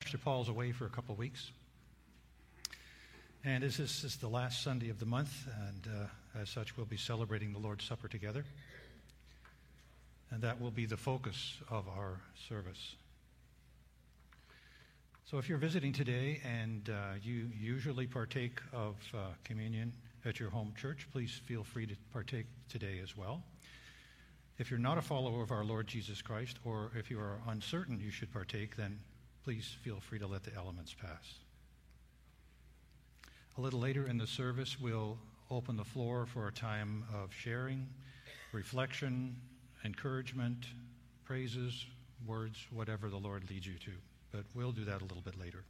Pastor Paul's away for a couple of weeks. And this is the last Sunday of the month, and as such, we'll be celebrating the Lord's Supper together. And that will be the focus of our service. So if you're visiting today and you usually partake of communion at your home church, please feel free to partake today as well. If you're not a follower of our Lord Jesus Christ, or if you are uncertain you should partake, then please feel free to let the elements pass. A little later in the service, we'll open the floor for a time of sharing, reflection, encouragement, praises, words, whatever the Lord leads you to. But we'll do that a little bit later.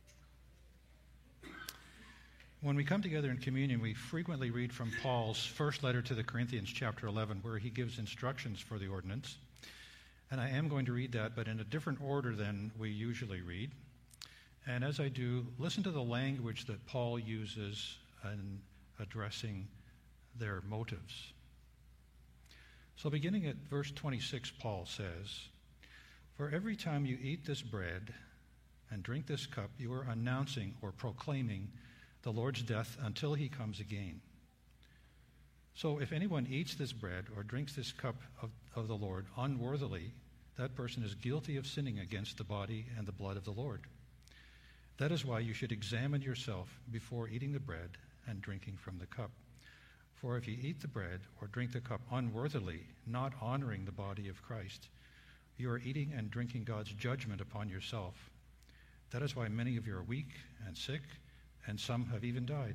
When we come together in communion, we frequently read from Paul's first letter to the Corinthians, chapter 11, where he gives instructions for the ordinance. And I am going to read that, but in a different order than we usually read. And as I do, listen to the language that Paul uses in addressing their motives. So beginning at verse 26, Paul says, "For every time you eat this bread and drink this cup, you are announcing or proclaiming the Lord's death until he comes again. So if anyone eats this bread or drinks this cup of the Lord unworthily, that person is guilty of sinning against the body and the blood of the Lord. That is why you should examine yourself before eating the bread and drinking from the cup. For if you eat the bread or drink the cup unworthily, not honoring the body of Christ, you are eating and drinking God's judgment upon yourself. That is why many of you are weak and sick, and some have even died."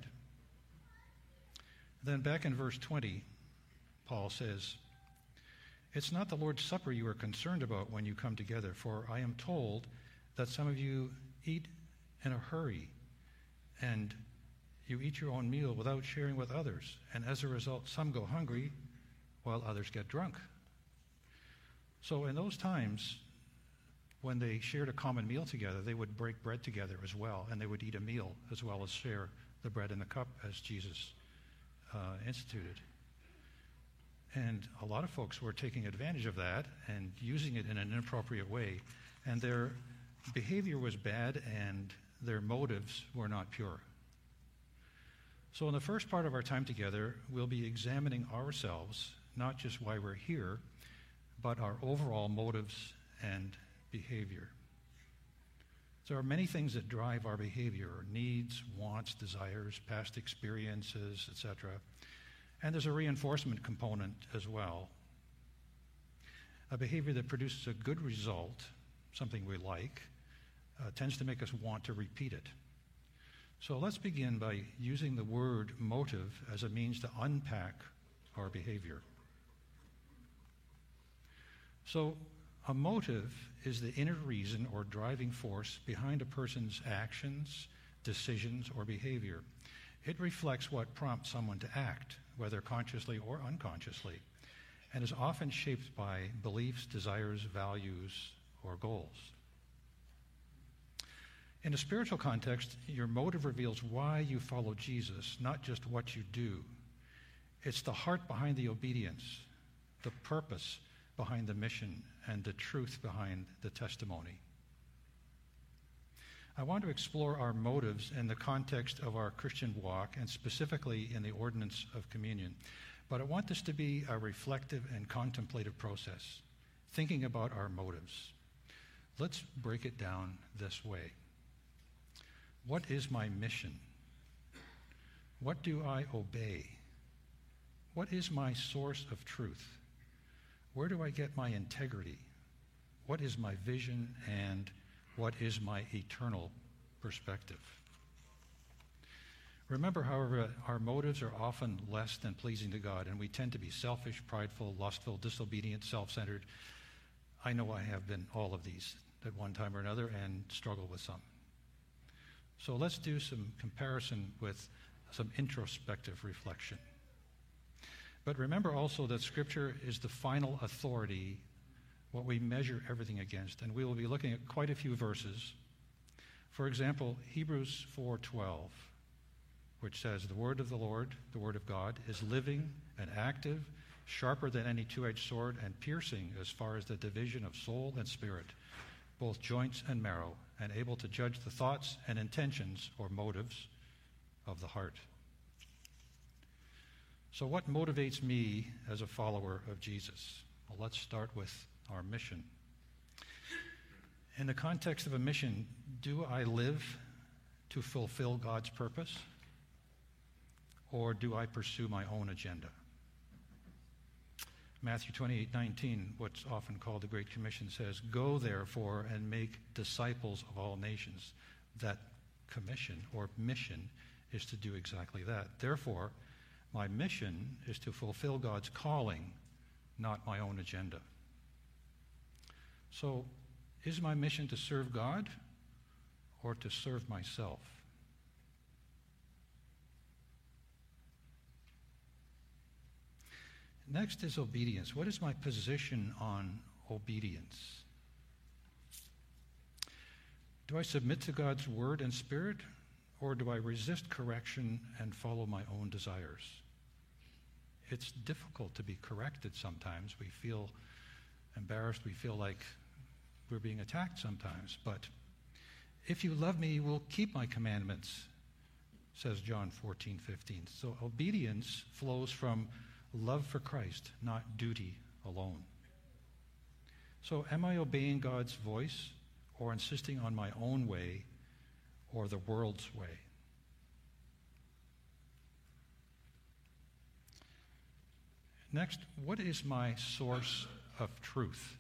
Then back in verse 20, Paul says, "It's not the Lord's Supper you are concerned about when you come together, for I am told that some of you eat in a hurry, and you eat your own meal without sharing with others, and as a result, some go hungry while others get drunk." So in those times, when they shared a common meal together, they would break bread together as well, and they would eat a meal as well as share the bread and the cup as Jesus instituted. And a lot of folks were taking advantage of that and using it in an inappropriate way, and their behavior was bad and their motives were not pure. So in the first part of our time together, we'll be examining ourselves, not just why we're here, but our overall motives and behavior. There are many things that drive our behavior: needs, wants, desires, past experiences, etc. And there's a reinforcement component as well. A behavior that produces a good result, something we like, tends to make us want to repeat it. So let's begin by using the word motive as a means to unpack our behavior. So a motive is the inner reason or driving force behind a person's actions, decisions, or behavior. It reflects what prompts someone to act, whether consciously or unconsciously, and is often shaped by beliefs, desires, values, or goals. In a spiritual context, your motive reveals why you follow Jesus, not just what you do. It's the heart behind the obedience, the purpose behind the mission, and the truth behind the testimony. I want to explore our motives in the context of our Christian walk, and specifically in the ordinance of communion. But I want this to be a reflective and contemplative process, thinking about our motives. Let's break it down this way. What is my mission? What do I obey? What is my source of truth? Where do I get my integrity? What is my vision, and what is my eternal perspective? Remember, however, our motives are often less than pleasing to God, and we tend to be selfish, prideful, lustful, disobedient, self-centered. I know I have been all of these at one time or another and struggle with some. So let's do some comparison with some introspective reflection. But remember also that Scripture is the final authority, what we measure everything against. And we will be looking at quite a few verses. For example, Hebrews 4:12, which says, "The word of the Lord, the word of God, is living and active, sharper than any two-edged sword, and piercing as far as the division of soul and spirit, both joints and marrow, and able to judge the thoughts and intentions or motives of the heart. So what motivates me as a follower of Jesus? Well, let's start with our mission. In the context of a mission, do I live to fulfill God's purpose, or do I pursue my own agenda? Matthew 28:19, what's often called the Great Commission, says, "Go therefore and make disciples of all nations." That commission or mission is to do exactly that. Therefore, my mission is to fulfill God's calling, not my own agenda. So, is my mission to serve God or to serve myself? Next is obedience. What is my position on obedience? Do I submit to God's word and spirit, or do I resist correction and follow my own desires? It's difficult to be corrected sometimes. We feel embarrassed. We feel like we're being attacked sometimes. But if you love me, you will keep my commandments, says John 14:15. So obedience flows from love for Christ, not duty alone. So am I obeying God's voice or insisting on my own way or the world's way? Next, what is my source of truth?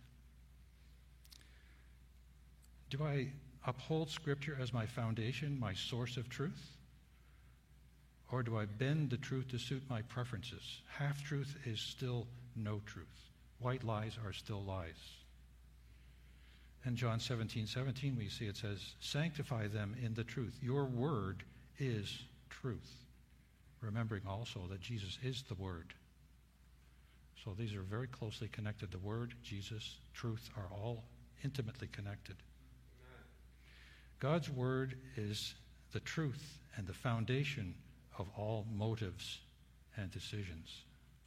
Do I uphold Scripture as my foundation, my source of truth? Or do I bend the truth to suit my preferences? Half-truth is still no truth. White lies are still lies. In John 17:17, we see it says, "Sanctify them in the truth. Your word is truth." Remembering also that Jesus is the Word. So these are very closely connected. The Word, Jesus, truth are all intimately connected. Amen. God's Word is the truth and the foundation of all motives and decisions.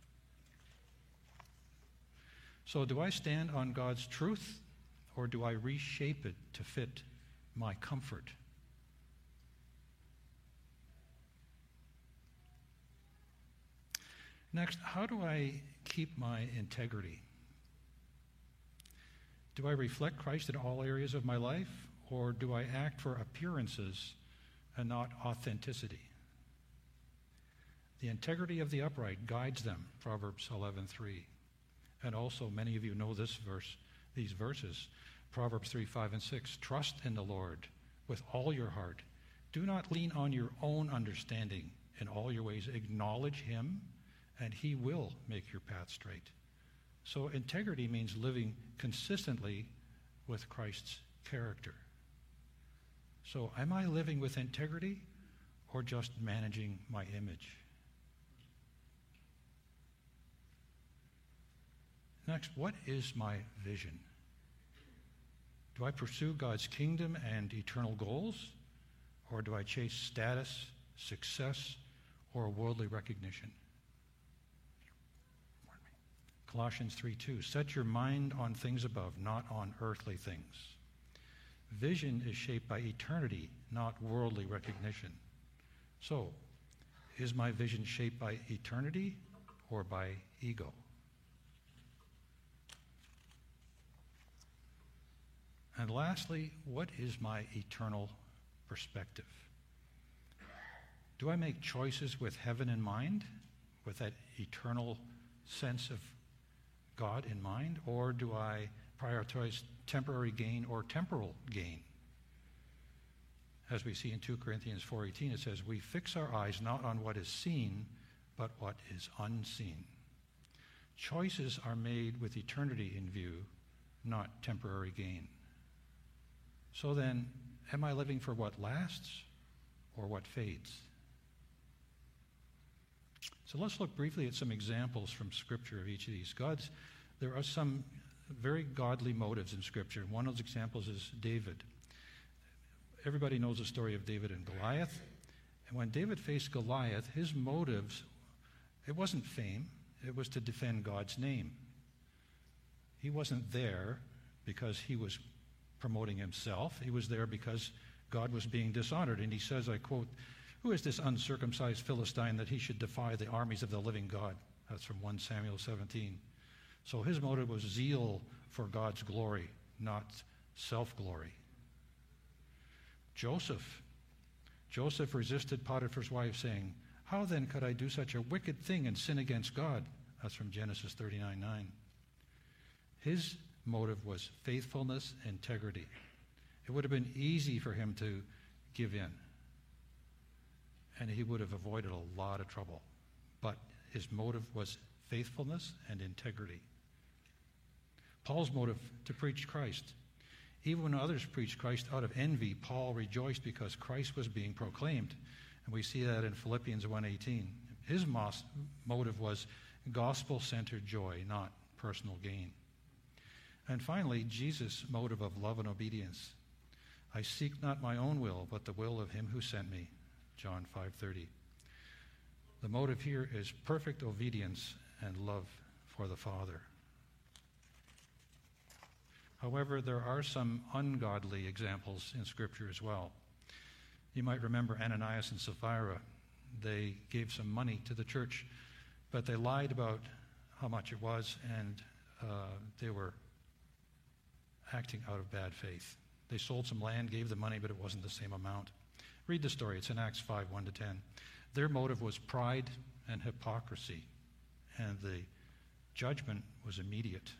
So do I stand on God's truth, or do I reshape it to fit my comfort? Next, how do I keep my integrity? Do I reflect Christ in all areas of my life, or do I act for appearances and not authenticity? The integrity of the upright guides them, Proverbs 11:3. And also, many of you know this verse, these verses, Proverbs 3:5-6. Trust in the Lord with all your heart. Do not lean on your own understanding. In all your ways, acknowledge Him, and He will make your path straight. So integrity means living consistently with Christ's character. So am I living with integrity or just managing my image? Next, what is my vision? Do I pursue God's kingdom and eternal goals, or do I chase status, success, or worldly recognition? Colossians 3:2, set your mind on things above, not on earthly things. Vision is shaped by eternity, not worldly recognition. So, is my vision shaped by eternity or by ego? And lastly, what is my eternal perspective? Do I make choices with heaven in mind, with that eternal sense of God in mind, or do I prioritize temporary gain or temporal gain? As we see in 2 Corinthians 4:18, it says, we fix our eyes not on what is seen, but what is unseen. Choices are made with eternity in view, not temporary gain. So then, am I living for what lasts or what fades? So let's look briefly at some examples from Scripture of each of these. There are some very godly motives in Scripture. One of those examples is David. Everybody knows the story of David and Goliath. And when David faced Goliath, his motives, it wasn't fame, it was to defend God's name. He wasn't there because he was promoting himself. He was there because God was being dishonored. And he says, I quote, "Who is this uncircumcised Philistine that he should defy the armies of the living God?" That's from 1 Samuel 17. So his motive was zeal for God's glory, not self-glory. Joseph resisted Potiphar's wife, saying, "How then could I do such a wicked thing and sin against God?" That's from Genesis 39:9. His motive was faithfulness, integrity. It would have been easy for him to give in, and he would have avoided a lot of trouble. But his motive was faithfulness and integrity. Paul's motive to preach Christ. Even when others preached Christ out of envy, Paul rejoiced because Christ was being proclaimed. And we see that in Philippians 1:18. His motive was gospel-centered joy, not personal gain. And finally, Jesus' motive of love and obedience. I seek not my own will, but the will of him who sent me. John 5:30. The motive here is perfect obedience and love for the Father. However, there are some ungodly examples in Scripture as well. You might remember Ananias and Sapphira. They gave some money to the church, but they lied about how much it was, and they were acting out of bad faith. They sold some land, gave the money, but it wasn't the same amount. Read the story. It's in Acts 5, 1-10. Their motive was pride and hypocrisy, and the judgment was immediate.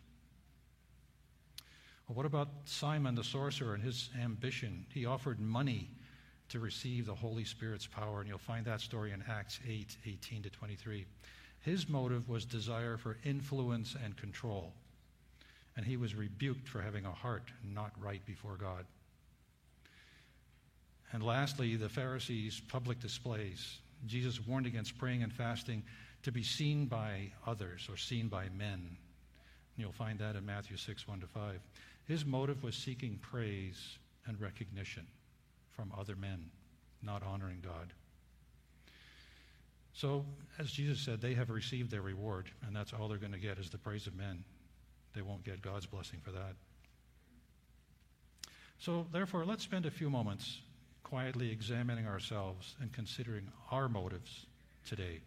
Well, what about Simon the sorcerer and his ambition? He offered money to receive the Holy Spirit's power, and you'll find that story in Acts 8, 18-23. His motive was desire for influence and control, and he was rebuked for having a heart not right before God. And lastly, the Pharisees' public displays. Jesus warned against praying and fasting to be seen by others or seen by men. And you'll find that in Matthew 6, 1-5. His motive was seeking praise and recognition from other men, not honoring God. So, as Jesus said, they have received their reward, and that's all they're going to get is the praise of men. They won't get God's blessing for that. So, therefore, let's spend a few moments quietly examining ourselves and considering our motives today.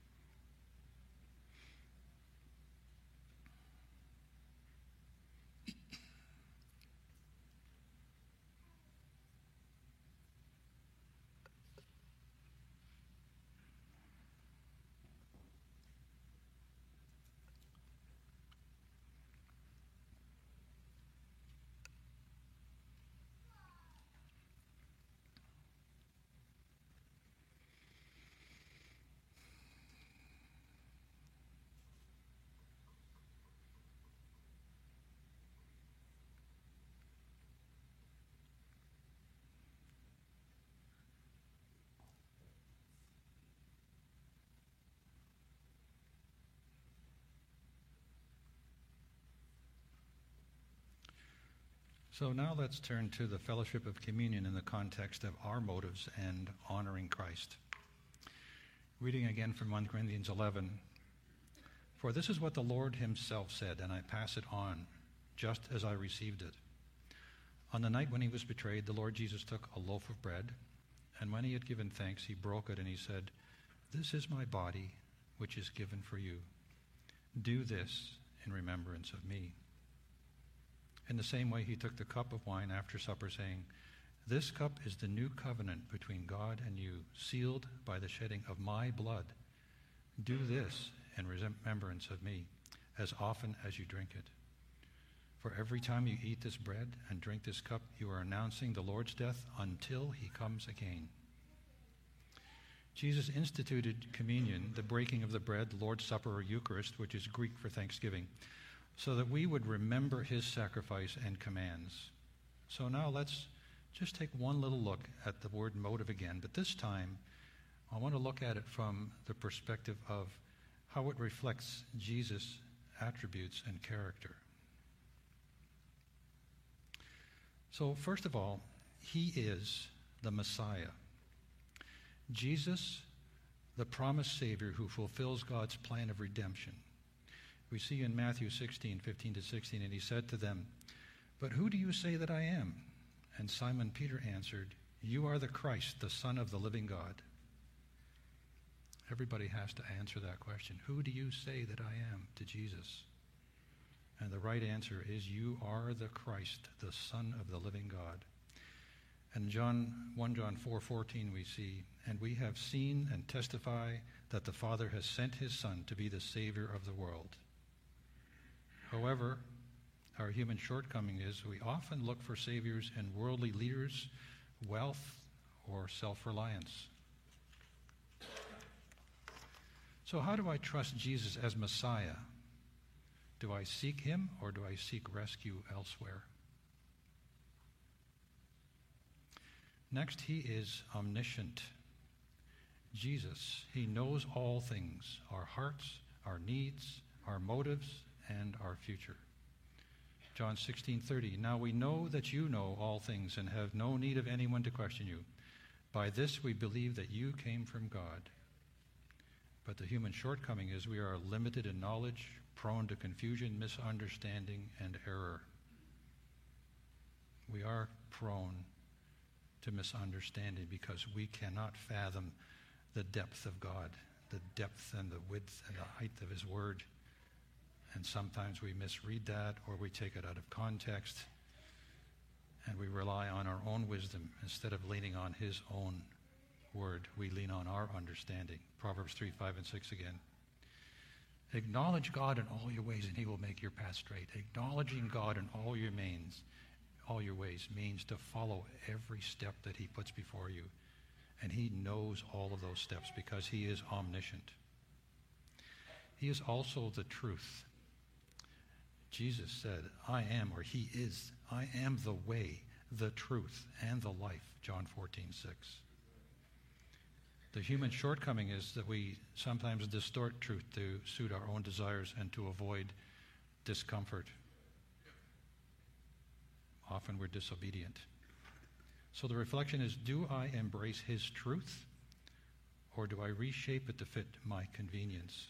So now let's turn to the fellowship of communion in the context of our motives and honoring Christ. Reading again from 1 Corinthians 11. For this is what the Lord himself said, and I pass it on, just as I received it. On the night when he was betrayed, the Lord Jesus took a loaf of bread, and when he had given thanks, he broke it, and he said, "This is my body, which is given for you. Do this in remembrance of me." In the same way, he took the cup of wine after supper, saying, "This cup is the new covenant between God and you, sealed by the shedding of my blood. Do this in remembrance of me, as often as you drink it. For every time you eat this bread and drink this cup, you are announcing the Lord's death until he comes again." Jesus instituted communion, the breaking of the bread, the Lord's Supper or Eucharist, which is Greek for thanksgiving, so that we would remember his sacrifice and commands. So now let's just take one little look at the word motive again, but this time I want to look at it from the perspective of how it reflects Jesus' attributes and character. So first of all, he is the Messiah. Jesus, the promised Savior who fulfills God's plan of redemption. We see in Matthew 16, 15-16, and he said to them, "But who do you say that I am?" And Simon Peter answered, "You are the Christ, the Son of the living God." Everybody has to answer that question. Who do you say that I am? To Jesus. And the right answer is, you are the Christ, the Son of the living God. And 1 John 4:14 we see, "And we have seen and testify that the Father has sent his Son to be the Savior of the world." However, our human shortcoming is we often look for saviors in worldly leaders, wealth, or self-reliance. So how do I trust Jesus as Messiah? Do I seek him, or do I seek rescue elsewhere? Next, he is omniscient. Jesus, he knows all things, our hearts, our needs, our motives, and our future. John 16:30, "Now we know that you know all things and have no need of anyone to question you. By this we believe that you came from God." But the human shortcoming is we are limited in knowledge, prone to confusion, misunderstanding, and error. We are prone to misunderstanding because we cannot fathom the depth of God, the depth and the width and the height of his word. And sometimes we misread that, or we take it out of context, and we rely on our own wisdom instead of leaning on his own word. We lean on our understanding. Proverbs 3:5-6 again. "Acknowledge God in all your ways, and he will make your path straight." Acknowledging God in all your ways means to follow every step that he puts before you. And he knows all of those steps because he is omniscient. He is also the truth. Jesus said, "I am," or he is, "I am the way, the truth, and the life." John 14:6. The human shortcoming is that we sometimes distort truth to suit our own desires and to avoid discomfort. Often we're disobedient. So the reflection is, do I embrace his truth, or do I reshape it to fit my convenience?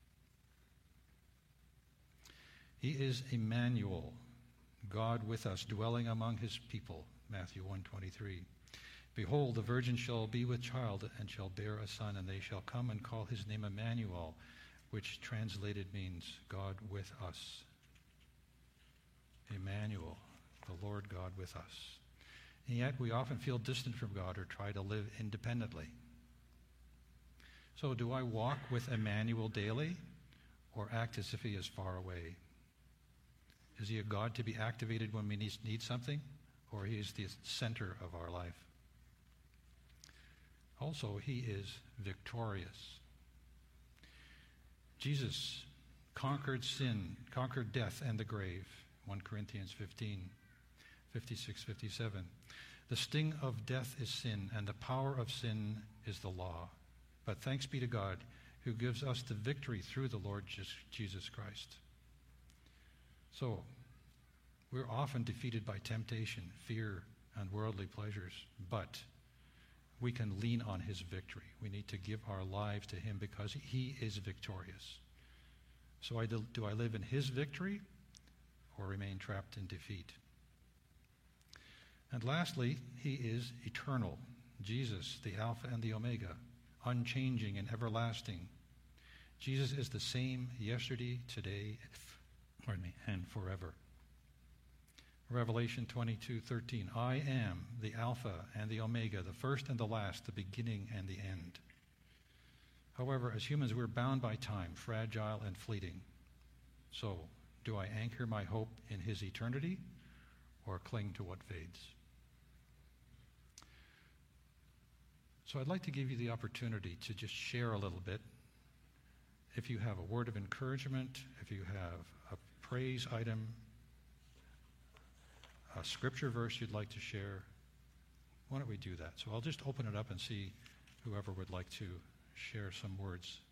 He is Emmanuel, God with us, dwelling among his people. Matthew 1:23. "Behold, the virgin shall be with child and shall bear a son, and they shall come and call his name Emmanuel," which translated means God with us. Emmanuel, the Lord God with us. And yet we often feel distant from God or try to live independently. So do I walk with Emmanuel daily, or act as if he is far away? Is he a God to be activated when we need something, or he is the center of our life? Also, he is victorious. Jesus conquered sin, conquered death and the grave. 1 Corinthians 15:56-57. "The sting of death is sin, and the power of sin is the law. But thanks be to God, who gives us the victory through the Lord Jesus Christ." So, we're often defeated by temptation, fear, and worldly pleasures, but we can lean on his victory. We need to give our lives to him because he is victorious. So do I live in his victory or remain trapped in defeat? And lastly, he is eternal. Jesus, the Alpha and the Omega, unchanging and everlasting. Jesus is the same yesterday, today, and forever. Revelation 22:13, "I am the Alpha and the Omega, the first and the last, the beginning and the end." However, as humans, we're bound by time, fragile and fleeting. So, do I anchor my hope in his eternity or cling to what fades? So I'd like to give you the opportunity to just share a little bit. If you have a word of encouragement, if you have a praise item, a scripture verse you'd like to share, why don't we do that? So I'll just open it up and see whoever would like to share some words.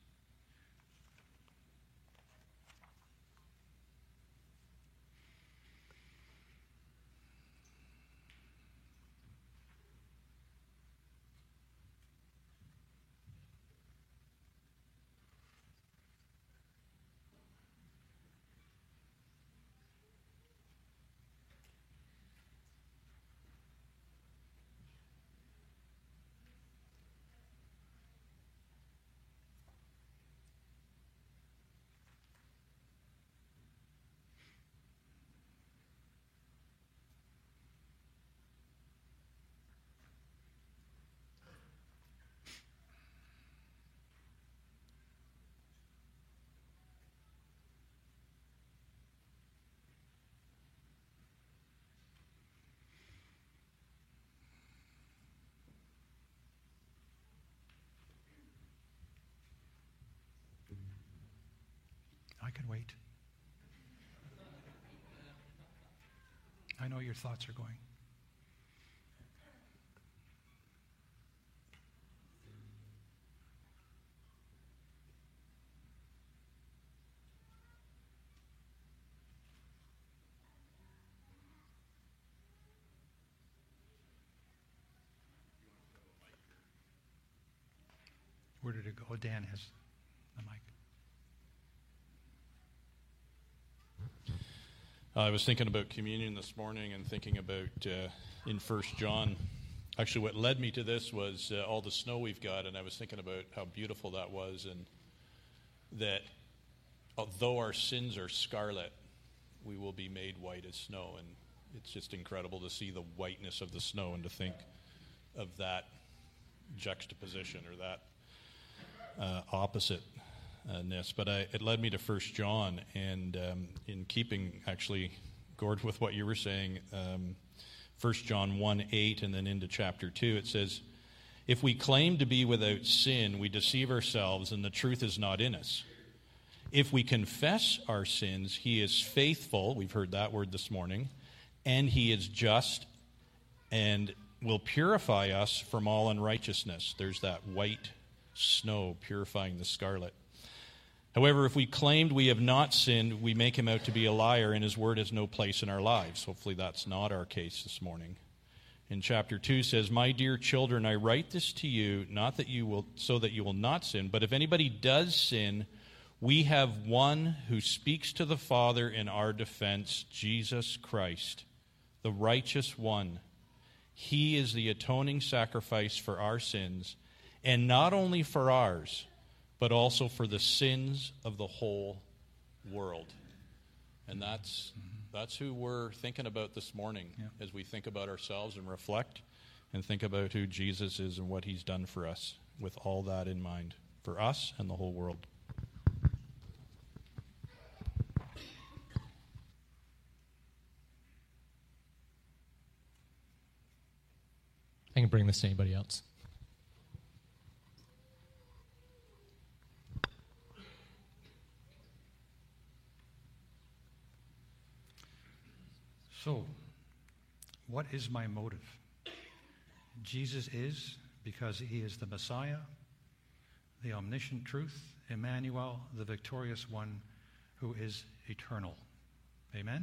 I can wait. I know your thoughts are going. Where did it go? Oh, Dan has the mic. I was thinking about communion this morning and thinking about in 1 John. Actually, what led me to this was all the snow we've got, and I was thinking about how beautiful that was, and that although our sins are scarlet, we will be made white as snow. And it's just incredible to see the whiteness of the snow and to think of that juxtaposition or that oppositeness. But it led me to 1 John, and in keeping, actually, Gord, with what you were saying, 1 John 1:8 and then into chapter 2, it says, "If we claim to be without sin, we deceive ourselves, and the truth is not in us. If we confess our sins, he is faithful," we've heard that word this morning, "and he is just and will purify us from all unrighteousness." There's that white snow purifying the scarlet. "However, if we claimed we have not sinned, we make him out to be a liar, and his word has no place in our lives." Hopefully that's not our case this morning. In chapter 2 says, "My dear children, I write this to you, not that you will, so that you will not sin, but if anybody does sin, we have one who speaks to the Father in our defense, Jesus Christ, the righteous one. He is the atoning sacrifice for our sins, and not only for ours, but also for the sins of the whole world." And that's who we're thinking about this morning as we think about ourselves and reflect and think about who Jesus is and what he's done for us, with all that in mind, for us and the whole world. I can bring this to anybody else. So, what is my motive? Jesus is because he is the Messiah, the omniscient truth, Emmanuel, the victorious one who is eternal. Amen?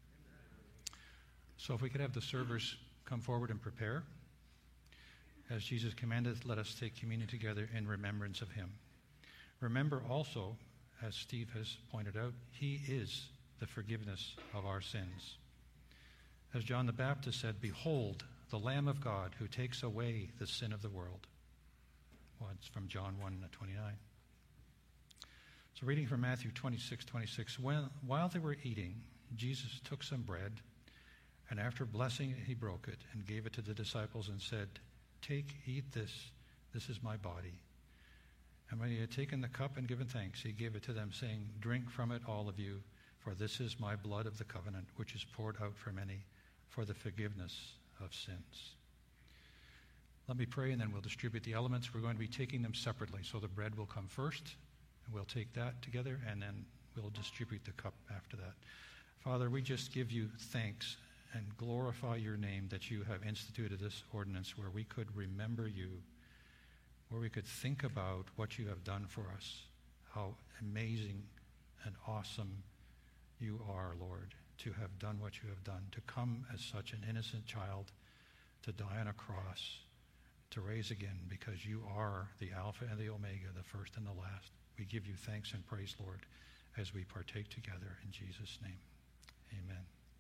So if we could have the servers come forward and prepare. As Jesus commanded, let us take communion together in remembrance of him. Remember also, as Steve has pointed out, he is the forgiveness of our sins. As John the Baptist said, "Behold, the Lamb of God who takes away the sin of the world." Well, it's from John 1:29. So reading from Matthew 26:26, while they were eating, Jesus took some bread, and after blessing it, he broke it and gave it to the disciples and said, "Take, eat this. This is my body." And when he had taken the cup and given thanks, he gave it to them, saying, "Drink from it, all of you, for this is my blood of the covenant, which is poured out for many for the forgiveness of sins." Let me pray, and then we'll distribute the elements. We're going to be taking them separately. So the bread will come first, and we'll take that together, and then we'll distribute the cup after that. Father, we just give you thanks and glorify your name that you have instituted this ordinance where we could remember you, where we could think about what you have done for us, how amazing and awesome you are, Lord, to have done what you have done, to come as such an innocent child, to die on a cross, to raise again, because you are the Alpha and the Omega, the first and the last. We give you thanks and praise, Lord, as we partake together in Jesus' name. Amen.